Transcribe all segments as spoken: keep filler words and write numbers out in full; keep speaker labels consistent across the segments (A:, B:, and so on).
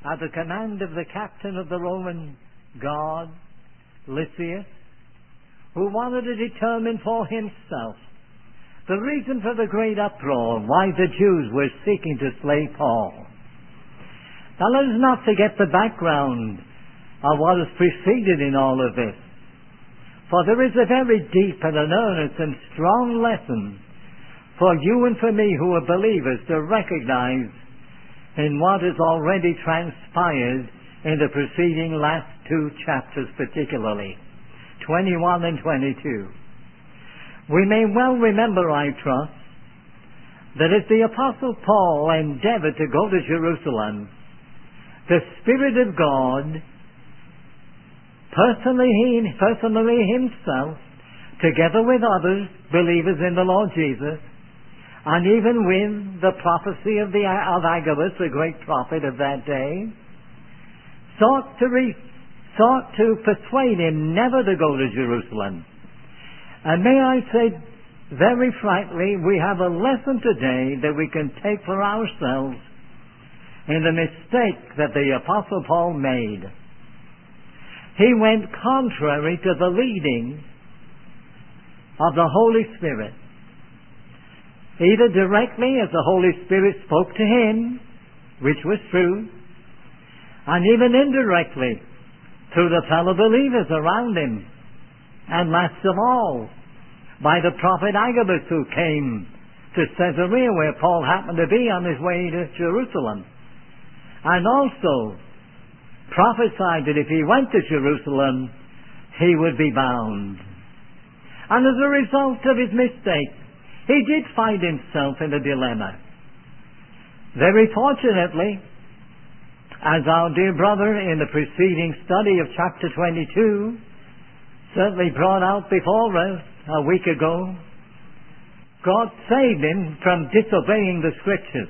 A: at the command of the captain of the Roman guard, Lysias, who wanted to determine for himself the reason for the great uproar, why the Jews were seeking to slay Paul. Now let us not forget the background of what has preceded in all of this. For there is a very deep and an earnest and strong lesson for you and for me who are believers to recognize in what has already transpired in the preceding last two chapters particularly, twenty-one and twenty-two. We may well remember, I trust, that as the Apostle Paul endeavored to go to Jerusalem, the Spirit of God, personally, he, personally himself, together with others, believers in the Lord Jesus, and even with the prophecy of, the, of Agabus, the great prophet of that day, sought to, re, sought to persuade him never to go to Jerusalem. And may I say very frankly, we have a lesson today that we can take for ourselves in the mistake that the Apostle Paul made. He went contrary to the leading of the Holy Spirit, either directly as the Holy Spirit spoke to him, which was true, and even indirectly through the fellow believers around him, and last of all by the prophet Agabus, who came to Caesarea where Paul happened to be on his way to Jerusalem, and also prophesied that if he went to Jerusalem he would be bound. And as a result of his mistake, he did find himself in a dilemma. Very fortunately, as our dear brother in the preceding study of chapter twenty-two certainly brought out before us a week ago, God saved him from disobeying the Scriptures.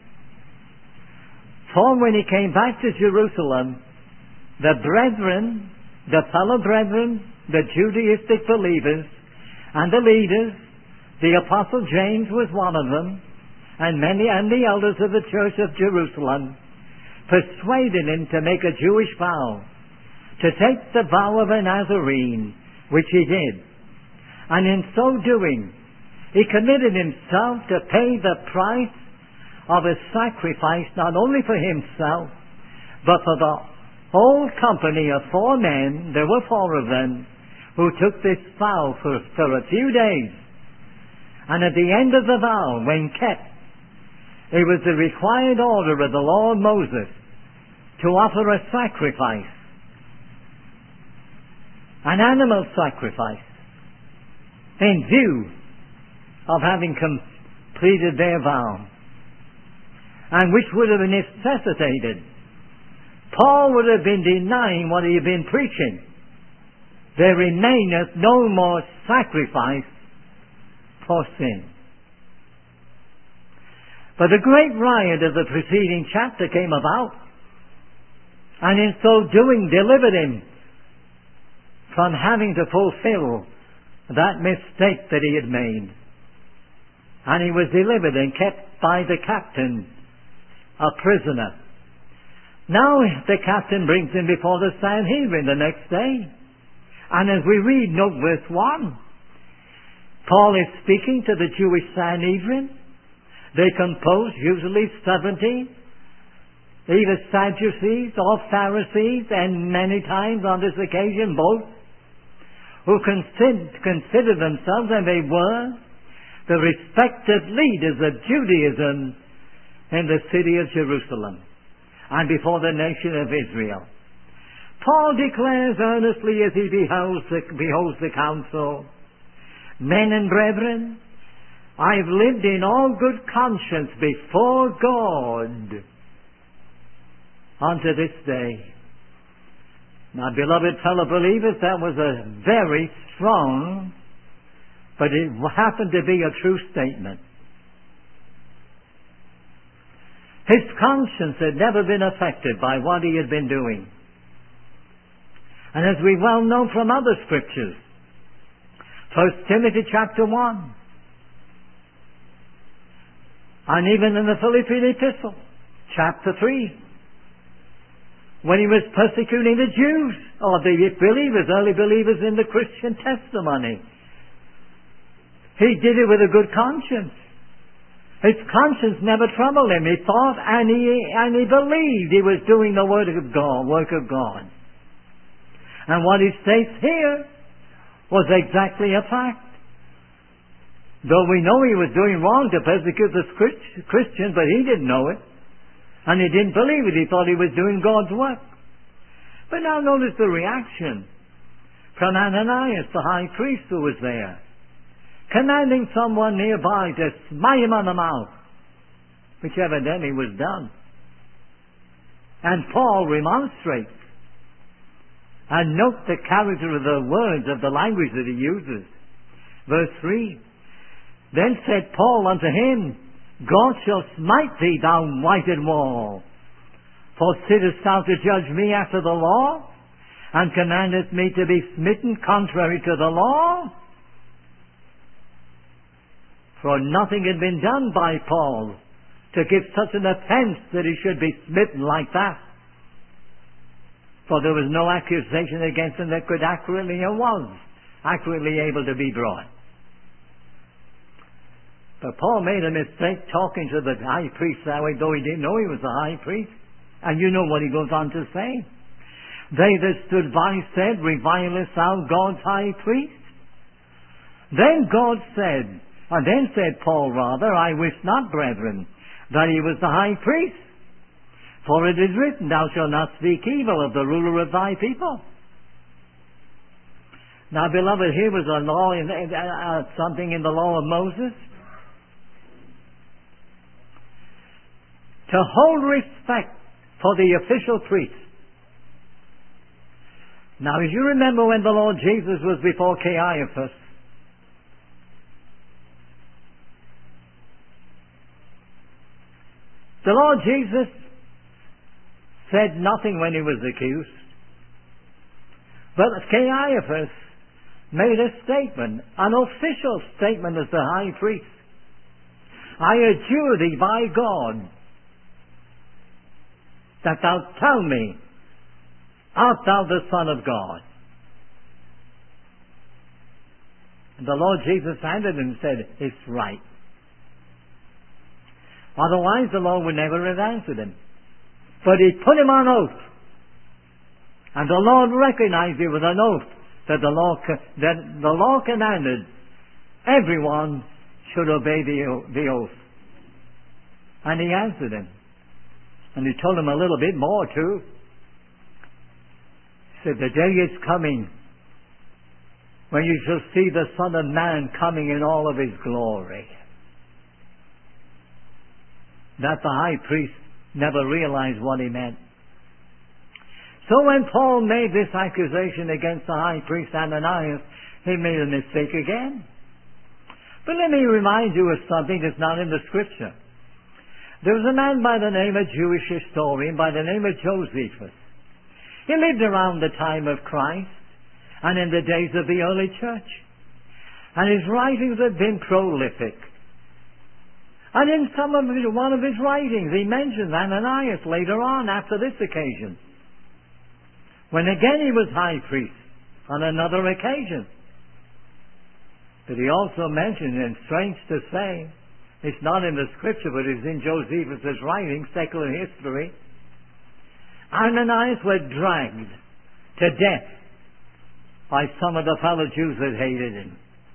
A: For when he came back to Jerusalem, the brethren, the fellow brethren, the Judaistic believers, and the leaders, the Apostle James was one of them, and many and the elders of the church of Jerusalem, persuaded him to make a Jewish vow, to take the vow of a Nazarene, which he did. And in so doing, he committed himself to pay the price of a sacrifice not only for himself, but for the whole company of four men, there were four of them, who took this vow for, for a few days. And at the end of the vow, when kept, it was the required order of the law of Moses to offer a sacrifice, an animal sacrifice, in view of having completed their vow, and which would have necessitated, Paul would have been denying what he had been preaching. There remaineth no more sacrifice for sin. But the great riot of the preceding chapter came about, and in so doing delivered him from having to fulfill that mistake that he had made. And he was delivered and kept by the captain a prisoner. Now the captain brings him before the Sanhedrin the next day. And as we read, note verse one, Paul is speaking to the Jewish Sanhedrin. They compose usually seventy, either Sadducees or Pharisees, and many times on this occasion both, who consider, consider themselves, and they were, the respected leaders of Judaism in the city of Jerusalem and before the nation of Israel. Paul declares earnestly as he beholds the, beholds the council, "Men and brethren, I have lived in all good conscience before God unto this day." Now, beloved fellow believers, that was a very strong, but it happened to be a true statement. His conscience had never been affected by what he had been doing. And as we well know from other scriptures, First Timothy chapter one, and even in the Philippian epistle, chapter three, when he was persecuting the Jews, or the believers, early believers in the Christian testimony. He did it with a good conscience. His conscience never troubled him. He thought and he, and he believed he was doing the word of God, work of God. And what he states here was exactly a fact. Though we know he was doing wrong to persecute the Christians, but he didn't know it. And he didn't believe it. He thought he was doing God's work. But now notice the reaction from Ananias, the high priest who was there, commanding someone nearby to smite him on the mouth, which evidently was done. And Paul remonstrates. And note the character of the words, of the language that he uses. Verse three. Then said Paul unto him, God shall smite thee, thou whited wall. For sittest thou to judge me after the law, and commandest me to be smitten contrary to the law? For nothing had been done by Paul to give such an offense that he should be smitten like that. For there was no accusation against him that could accurately, or was accurately able to be brought. But Paul made a mistake talking to the high priest that way, though he didn't know he was the high priest. And you know what he goes on to say. They that stood by said, revilest thou God's high priest? Then God said, and then said Paul rather, I wish not, brethren, that he was the high priest. For it is written, thou shalt not speak evil of the ruler of thy people. Now, beloved, here was a law, in, uh, something in the law of Moses. To hold respect for the official priest. Now, as you remember when the Lord Jesus was before Caiaphas, the Lord Jesus said nothing when he was accused. But Caiaphas made a statement, an official statement as the high priest. I adjure thee by God that thou tell me, art thou the Son of God? And the Lord Jesus answered and said, it's right. Otherwise the Lord would never have answered him. But he put him on oath. And the Lord recognized it with an oath that the law, that the law commanded everyone should obey the, the oath. And he answered him. And he told him a little bit more too. He said, the day is coming when you shall see the Son of Man coming in all of his glory. That the high priest never realized what he meant. So when Paul made this accusation against the high priest Ananias, he made a mistake again. But let me remind you of something that's not in the Scripture. There was a man by the name of Jewish historian by the name of Josephus. He lived around the time of Christ and in the days of the early church. And his writings have been prolific. And in some of his, one of his writings, he mentions Ananias later on after this occasion, when again he was high priest on another occasion. But he also mentioned, and strange to say, it's not in the Scripture, but it's in Josephus' writing, secular history, Ananias was dragged to death by some of the fellow Jews that hated him.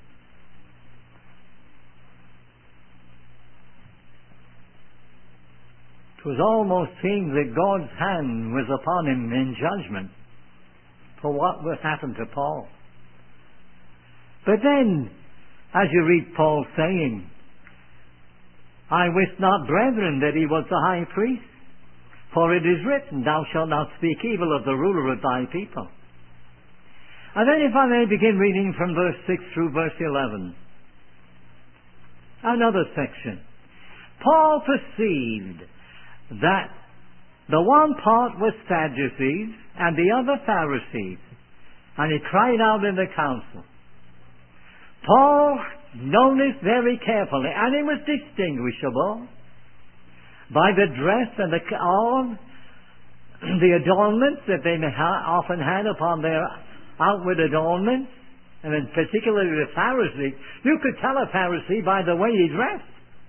A: It was almost seemed that God's hand was upon him in judgment for what would happen to Paul. But then, as you read Paul saying, I wish not, brethren, that he was the high priest, for it is written, thou shalt not speak evil of the ruler of thy people. And then if I may begin reading from verse six through verse eleven. Another section. Paul perceived that the one part was Sadducees and the other Pharisees, and he cried out in the council. Paul noticed very carefully, and it was distinguishable by the dress and the all the adornments that they may ha- often had upon their outward adornments, and in particularly the Pharisee. You could tell a Pharisee by the way he dressed.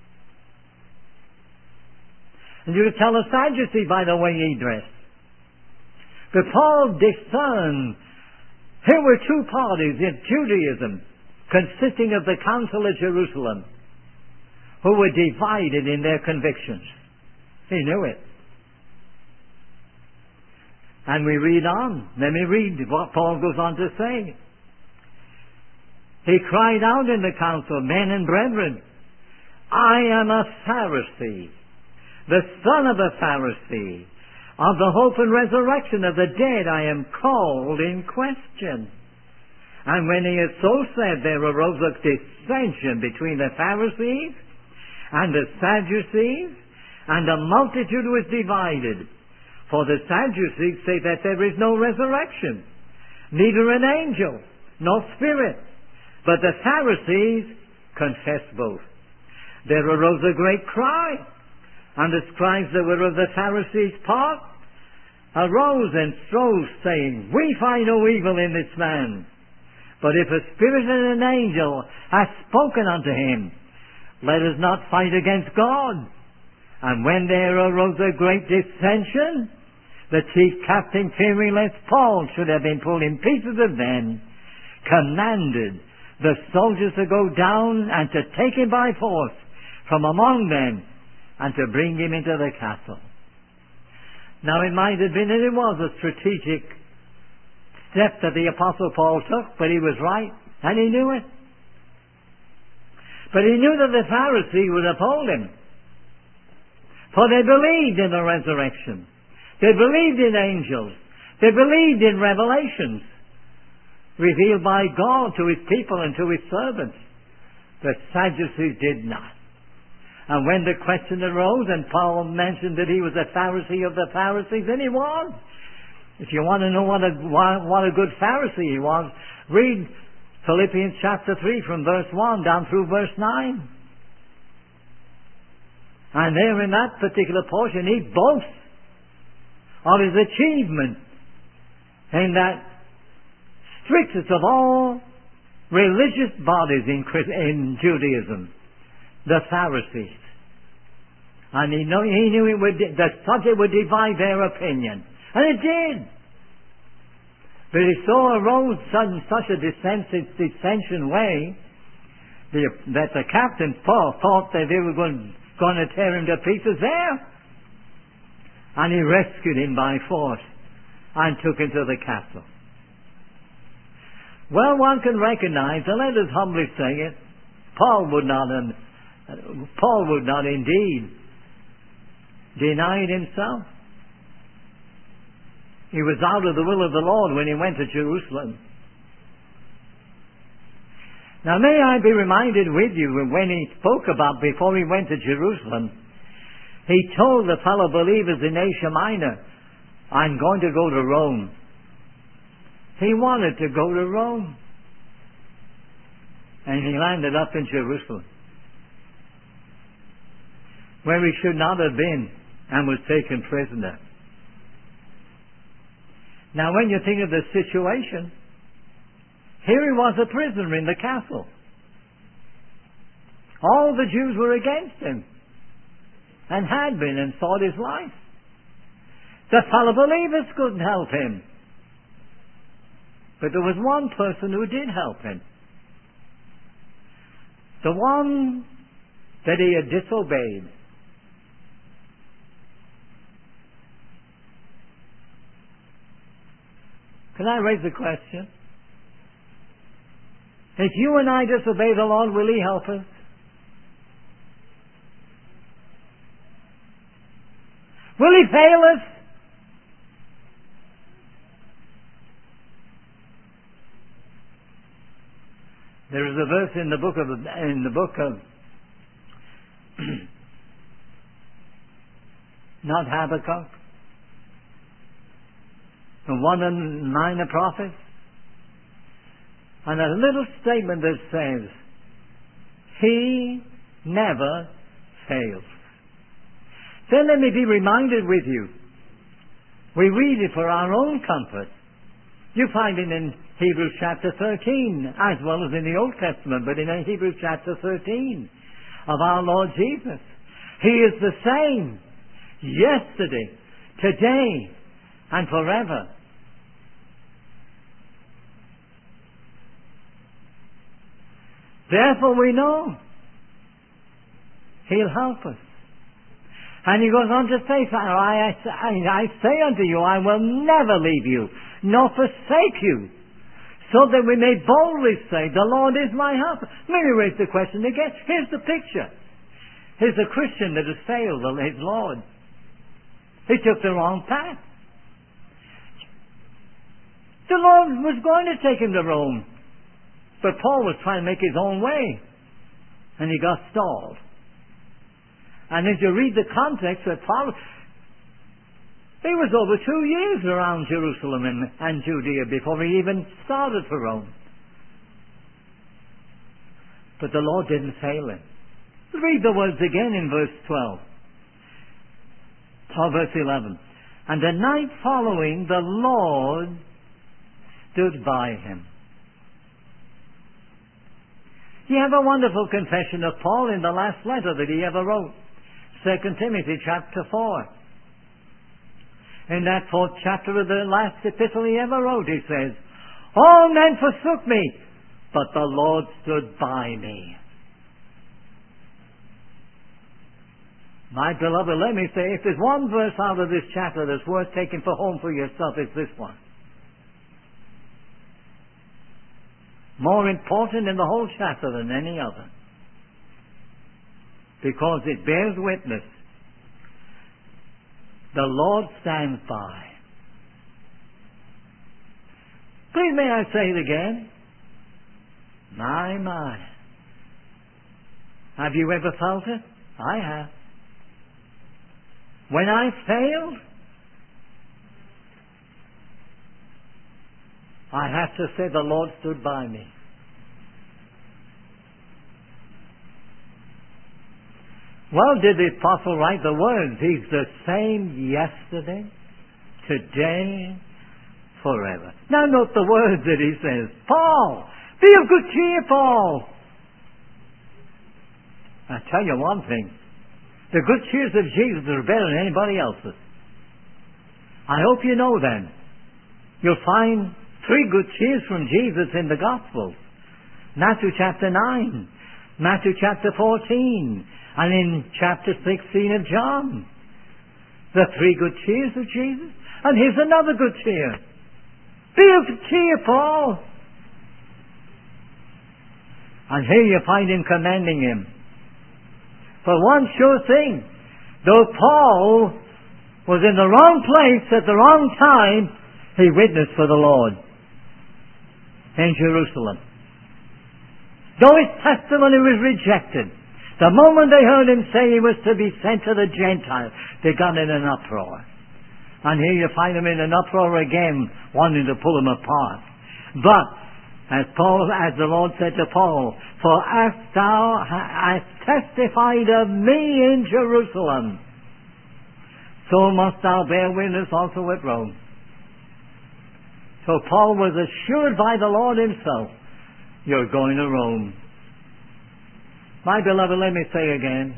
A: And you could tell a Sadducee by the way he dressed. But Paul discerned here were two parties in Judaism consisting of the Council of Jerusalem who were divided in their convictions. He knew it. And we read on. Let me read what Paul goes on to say. He cried out in the council, men and brethren, I am a Pharisee, the son of a Pharisee. Of the hope and resurrection of the dead I am called in question. And when he had so said, there arose a dissension between the Pharisees and the Sadducees, and the multitude was divided. For the Sadducees say that there is no resurrection, neither an angel, nor spirit. But the Pharisees confess both. There arose a great cry, and the scribes that were of the Pharisees' part arose and strove, saying, we find no evil in this man. But if a spirit and an angel hath spoken unto him, let us not fight against God. And when there arose a great dissension, the chief captain, fearing lest Paul should have been pulled in pieces of them, commanded the soldiers to go down and to take him by force from among them and to bring him into the castle. Now it might have been that it was a strategic step that the Apostle Paul took, but he was right, and he knew it. But he knew that the Pharisees would uphold him, for they believed in the resurrection. They believed in angels. They believed in revelations revealed by God to his people and to his servants. The Sadducees did not. And when the question arose, and Paul mentioned that he was a Pharisee of the Pharisees, and he was. If you want to know what a, what a good Pharisee he was, read Philippians chapter three from verse one down through verse nine. And there in that particular portion, he boasts of his achievement in that strictest of all religious bodies in, in Judaism, the Pharisees. And he, know, he knew it would, the subject would divide their opinion. And it did. But he saw arose sudden such a dissension way the, that the captain Paul thought that they were going, going to tear him to pieces there. And he rescued him by force and took him to the castle. Well, one can recognize, and let us humbly say it, Paul would not, Paul would not indeed deny it himself. He was out of the will of the Lord when he went to Jerusalem. Now may I be reminded with you when he spoke about before he went to Jerusalem, he told the fellow believers in Asia Minor, I'm going to go to Rome. He wanted to go to Rome. And he landed up in Jerusalem, where he should not have been, and was taken prisoner. Now when you think of the situation, here he was a prisoner in the castle. All the Jews were against him, and had been, and sought his life. The fellow believers couldn't help him. But there was one person who did help him. The one that he had disobeyed. Can I raise a question? If you and I disobey the Lord, will he help us? Will he fail us? There is a verse in the book of in the book of not Habakkuk, the one and minor prophets, and a little statement that says, "He never fails." Then let me be reminded with you We read it for our own comfort. You find it in Hebrews chapter thirteen, as well as in the Old Testament, but in Hebrews chapter thirteen of our Lord Jesus. He is the same yesterday, today, and forever. Therefore we know He'll help us. And He goes on to say, I, I, I say unto you, I will never leave you, nor forsake you, so that we may boldly say, the Lord is my helper. Let me raise the question again. Here's the picture. Here's a Christian that has failed his Lord. He took the wrong path. The Lord was going to take him to Rome, but Paul was trying to make his own way, and he got stalled. And as you read the context that follows, he was over two years around Jerusalem and, and Judea before he even started for Rome. But the Lord didn't fail him. Read the words again in verse twelve. Or verse eleven. And the night following, the Lord stood by him. You have a wonderful confession of Paul in the last letter that he ever wrote. Second Timothy chapter four. In that fourth chapter of the last epistle he ever wrote, he says, all men forsook me, but the Lord stood by me. My beloved, let me say, if there's one verse out of this chapter that's worth taking for home for yourself, it's this one. More important in the whole chapter than any other. Because it bears witness. The Lord stands by. Please may I say it again? My, my. Have you ever felt it? I have. When I failed, I have to say the Lord stood by me. Well, did the apostle write the words? He's the same yesterday, today, forever. Now note the words that he says. Paul, be of good cheer, Paul. I tell you one thing. The good cheers of Jesus are better than anybody else's. I hope you know then. You'll find three good cheers from Jesus in the Gospels. Matthew chapter nine, Matthew chapter fourteen, and in chapter sixteen of John. The three good cheers of Jesus. And here's another good cheer. Be of good cheer, Paul. And here you find him commending him. For one sure thing, though Paul was in the wrong place at the wrong time, he witnessed for the Lord in Jerusalem. Though his testimony was rejected, the moment they heard him say he was to be sent to the Gentiles, they got in an uproar. And here you find them in an uproar again, wanting to pull him apart. But, as Paul, as the Lord said to Paul, for as thou hast testified of me in Jerusalem, so must thou bear witness also at Rome. So Paul was assured by the Lord himself, you're going to Rome. My beloved, let me say again,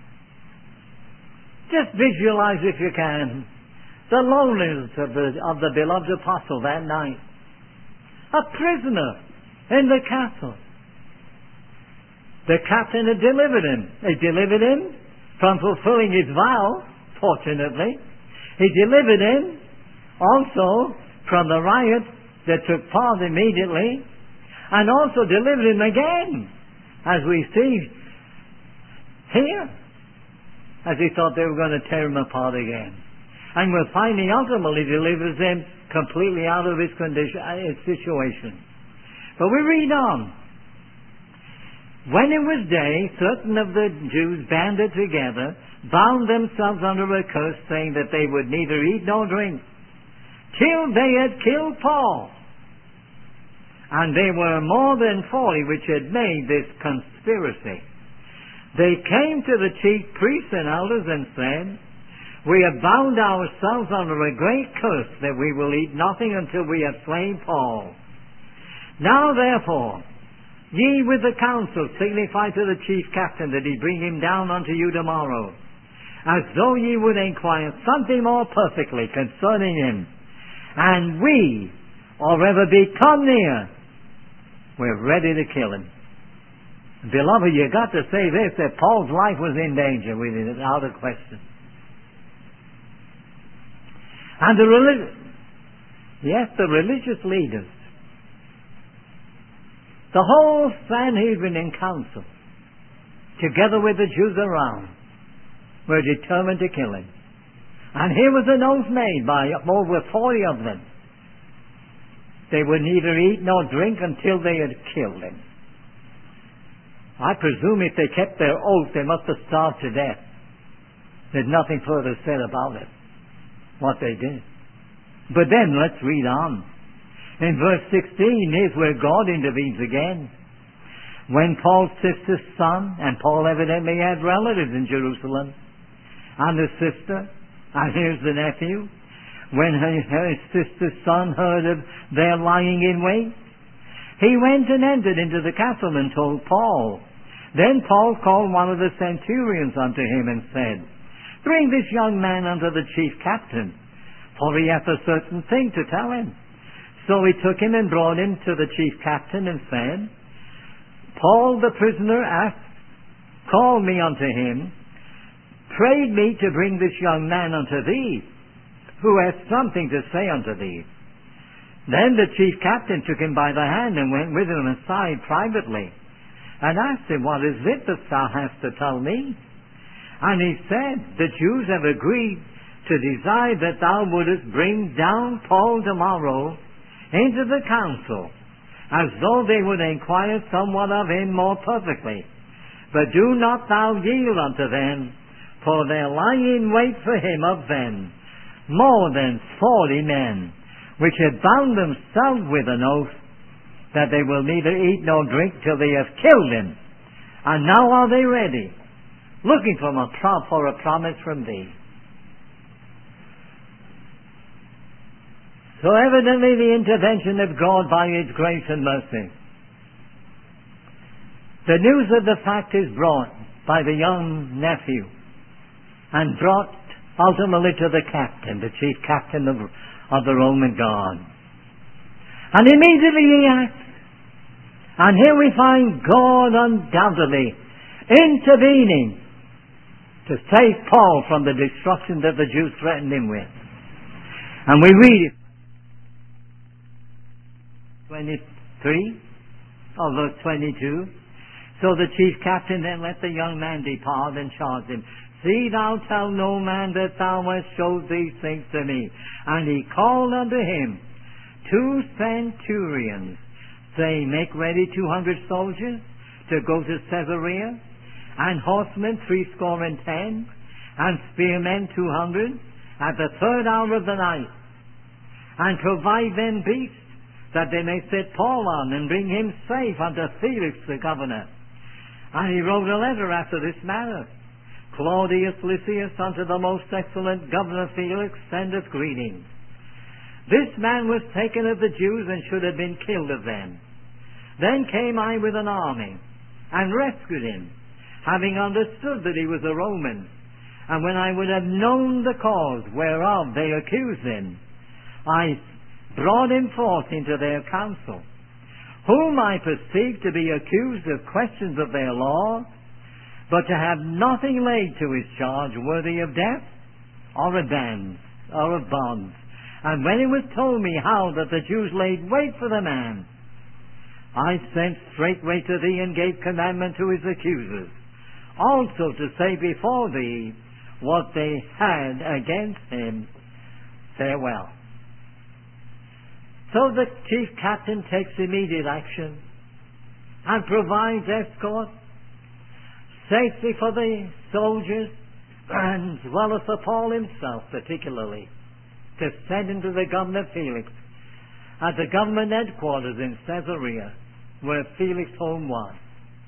A: just visualize if you can, the loneliness of the, of the beloved apostle that night. A prisoner in the castle. The captain had delivered him. He delivered him from fulfilling his vow, fortunately. He delivered him also from the riot that took part immediately, and also delivered him again, as we see here, as he thought they were going to tear him apart again. And we'll find he ultimately delivers him completely out of his condition, his situation. But we read on. When it was day, certain of the Jews banded together, bound themselves under a curse, saying that they would neither eat nor drink, till they had killed Paul. And they were more than forty which had made this conspiracy. They came to the chief priests and elders and said, We have bound ourselves under a great curse that we will eat nothing until we have slain Paul. Now therefore, ye with the council signify to the chief captain that he bring him down unto you tomorrow, as though ye would inquire something more perfectly concerning him. And we, or ever be come near, we're ready to kill him. Beloved, you got to say this, that Paul's life was in danger with it, without a question. And the religious, yes, the religious leaders, the whole Sanhedrin in council, together with the Jews around, were determined to kill him. And here was an oath made by over forty of them. They would neither eat nor drink until they had killed him. I presume if they kept their oath, they must have starved to death. There's nothing further said about it, what they did. But then let's read on. In verse sixteen, here's where God intervenes again. When Paul's sister's son, and Paul evidently had relatives in Jerusalem, and the sister, and here's the nephew, when her, her sister's son heard of their lying in wait, he went and entered into the castle and told Paul. Then Paul called one of the centurions unto him and said, Bring this young man unto the chief captain, for he hath a certain thing to tell him. So he took him and brought him to the chief captain and said, Paul the prisoner asked, called me unto him, prayed me to bring this young man unto thee, who hath something to say unto thee. Then the chief captain took him by the hand and went with him aside privately, and asked him, What is it that thou hast to tell me? And he said, The Jews have agreed to desire that thou wouldest bring down Paul tomorrow into the council, as though they would inquire somewhat of him more perfectly. But do not thou yield unto them, for there lie in wait for him of them more than forty men, which have bound themselves with an oath, that they will neither eat nor drink till they have killed him. And now are they ready, looking for a, pro- for a promise from thee. So evidently the intervention of God by His grace and mercy. The news of the fact is brought by the young nephew and brought ultimately to the captain, the chief captain of, of the Roman guard. And immediately he acts. And here we find God undoubtedly intervening to save Paul from the destruction that the Jews threatened him with. And we read it. twenty-three, or verse twenty-two. So the chief captain then let the young man depart and charged him, See thou tell no man that thou hast showed these things to me. And he called unto him two centurions, saying, Make ready two hundred soldiers to go to Caesarea, and horsemen threescore and ten, and spearmen two hundred, at the third hour of the night. And provide them beasts, that they may set Paul on, and bring him safe unto Felix the governor. And he wrote a letter after this manner. Claudius Lysias unto the most excellent governor Felix sendeth greetings. This man was taken of the Jews, and should have been killed of them. Then came I with an army, and rescued him, having understood that he was a Roman. And when I would have known the cause whereof they accused him, I brought him forth into their council, whom I perceived to be accused of questions of their law, but to have nothing laid to his charge worthy of death, or of bands, or of bonds. And when it was told me how that the Jews laid wait for the man, I sent straightway to thee, and gave commandment to his accusers, also to say before thee what they had against him. Farewell. So the chief captain takes immediate action and provides escort, safety for the soldiers, and as well as for Paul himself particularly, to send him to the governor Felix at the government headquarters in Caesarea, where Felix's home was.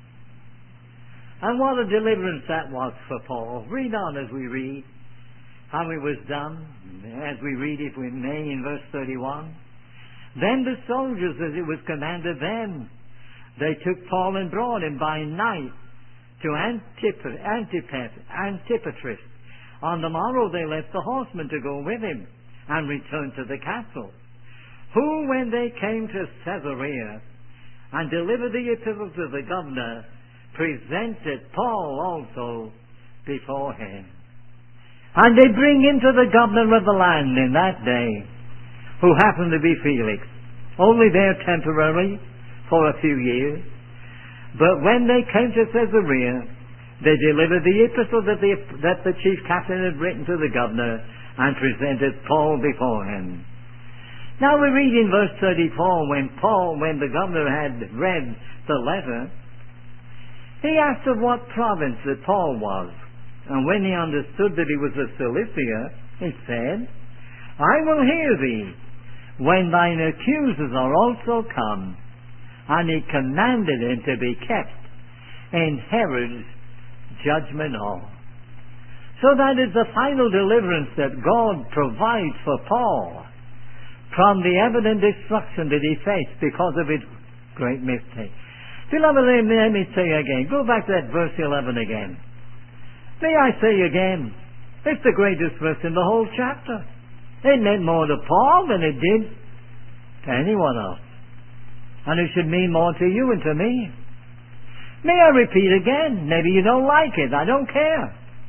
A: And what a deliverance that was for Paul. Read on as we read. how it was done, as we read, if we may, in verse thirty-one. Then the soldiers, as it was commanded them, they took Paul and brought him by night to Antip- Antip- Antipatris. On the morrow they left the horsemen to go with him, and returned to the castle. Who, when they came to Caesarea, and delivered the epistle to the governor, presented Paul also before him. And they bring him to the governor of the land in that day, who happened to be Felix, only there temporarily for a few years. But when they came to Caesarea, they delivered the epistle that the, that the chief captain had written to the governor, and presented Paul before him. Now we read in verse thirty-four, when Paul, when the governor had read the letter, he asked of what province that Paul was. And when he understood that he was of Cilicia, he said, I will hear thee when thine accusers are also come. And he commanded him to be kept in Herod's judgment hall. So that is the final deliverance that God provides for Paul from the evident destruction that he faced because of his great mistake. Beloved, let me say again, go back to that verse eleven again. May I say again, it's the greatest verse in the whole chapter. It meant more to Paul than it did to anyone else. And it should mean more to you and to me. May I repeat again? Maybe you don't like it. I don't care.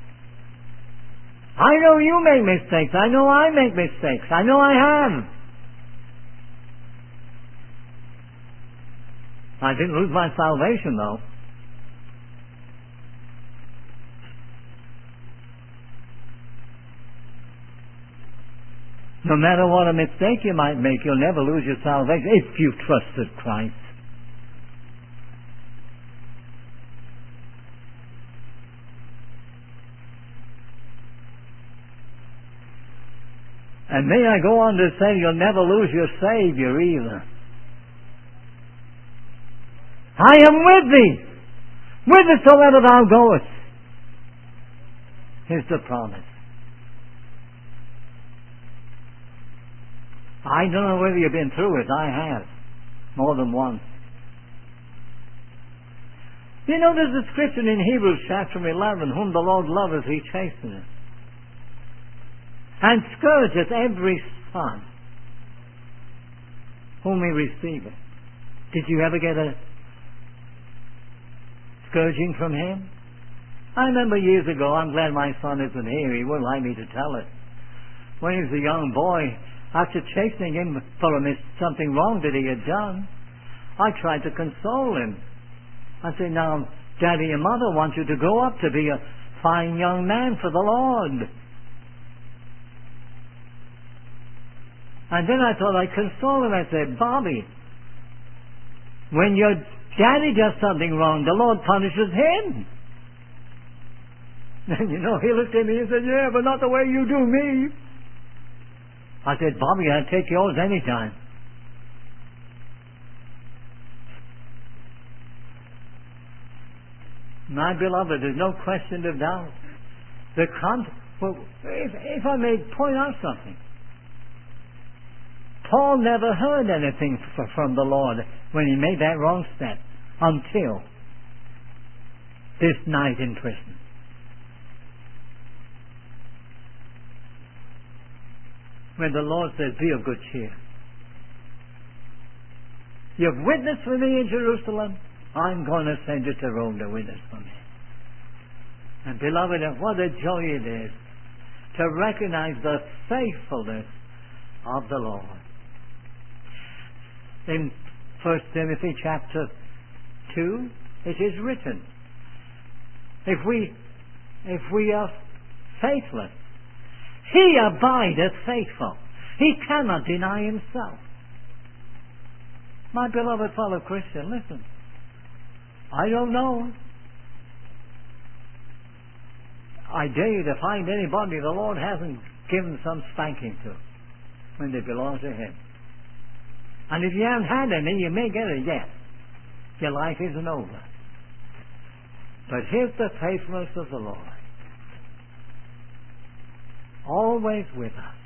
A: I know you make mistakes. I know I make mistakes. I know I have. I didn't lose my salvation, though. No matter what a mistake you might make, you'll never lose your salvation if you trusted Christ. And may I go on to say, you'll never lose your Savior either. I am with thee, whithersoever thou goest. Here's the promise. I don't know whether you've been through it. I have. More than once. You know, there's a scripture in Hebrews chapter eleven, whom the Lord loveth, he chasteneth, and scourgeth every son whom he receiveth. Did you ever get a scourging from him? I remember years ago, I'm glad my son isn't here, he wouldn't like me to tell it. When he was a young boy, after chastening him for a mis- something wrong that he had done, I tried to console him. I said, now, Daddy and Mother want you to grow up to be a fine young man for the Lord. And then I thought I'd console him. I said, Bobby, when your daddy does something wrong, the Lord punishes him. And you know, he looked at me and said, yeah, but not the way you do me. I said, Bobby, I'd take yours anytime. My beloved, there's no question of doubt. The con- well, if, if I may point out something, Paul never heard anything f- from the Lord when he made that wrong step until this night in prison. When the Lord says, be of good cheer. You've witnessed for me in Jerusalem. I'm going to send you to Rome to witness for me. And beloved, what a joy it is to recognize the faithfulness of the Lord. In First Timothy chapter two, it is written, if we, if we are faithless, he abideth faithful. He cannot deny himself. My beloved fellow Christian, listen. I don't know. I dare you to find anybody the Lord hasn't given some spanking to when they belong to him. And if you haven't had any, you may get it yet. Your life isn't over. But here's the faithfulness of the Lord. always with us.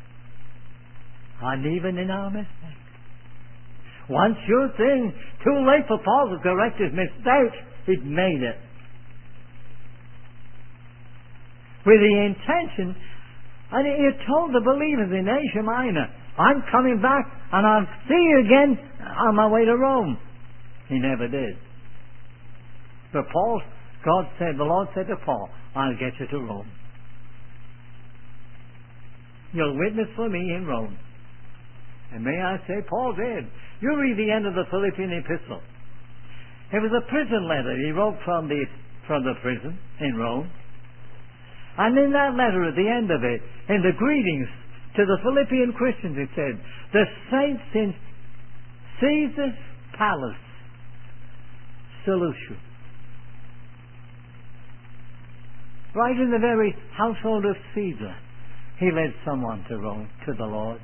A: And even in our mistakes. One sure thing, too late for Paul to correct his mistake. He'd made it. With the intention, and he told the believers in Asia Minor, I'm coming back and I'll see you again on my way to Rome. He never did. But Paul, God said, the Lord said to Paul, I'll get you to Rome. You'll witness for me in Rome. And may I say, Paul did. You read the end of the Philippian epistle. It was a prison letter he wrote from the, from the prison in Rome. And in that letter, at the end of it, in the greetings to the Philippian Christians, it said, the saints in Caesar's palace salute you. Right in the very household of Caesar, he led someone to Rome, to the Lord.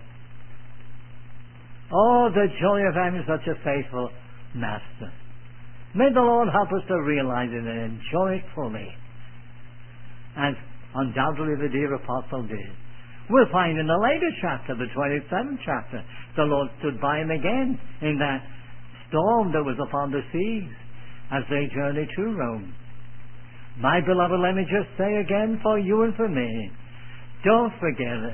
A: Oh, the joy of having such a faithful master. May the Lord help us to realize it and enjoy it fully. As undoubtedly the dear apostle did. We'll find in the later chapter, the twenty-seventh chapter, the Lord stood by him again in that storm that was upon the seas as they journeyed to Rome. My beloved, let me just say again for you and for me, don't forget it.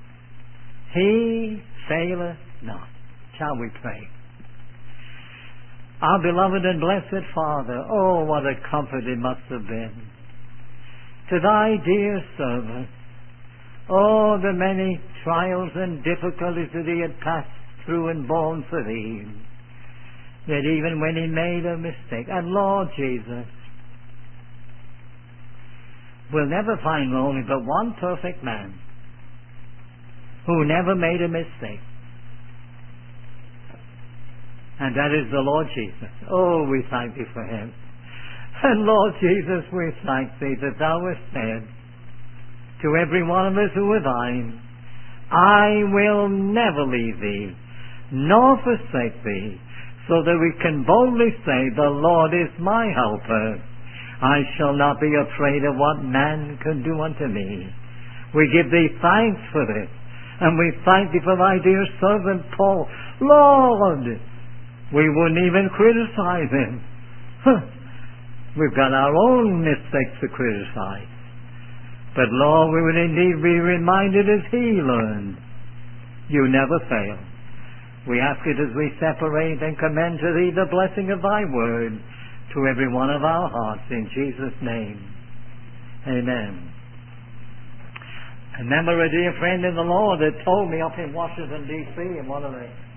A: He faileth not. Shall we pray? Our beloved and blessed Father, oh, what a comfort it must have been to thy dear servant. Oh, the many trials and difficulties that he had passed through and borne for thee. Yet even when he made a mistake, and Lord Jesus, we'll never find only but one perfect man who never made a mistake. And that is the Lord Jesus. Oh, we thank thee for him. And Lord Jesus, we thank thee that thou hast said to every one of us who are thine, I will never leave thee, nor forsake thee, so that we can boldly say, the Lord is my helper. I shall not be afraid of what man can do unto me. We give thee thanks for this, and we thank thee for thy dear servant Paul. Lord, we wouldn't even criticize him. Huh. We've got our own mistakes to criticize. But Lord, we would indeed be reminded as he learned. You never fail. We ask it as we separate and commend to thee the blessing of thy word to every one of our hearts in Jesus' name. Amen. I remember a dear friend in the Lord that told me up in Washington, D C in one of the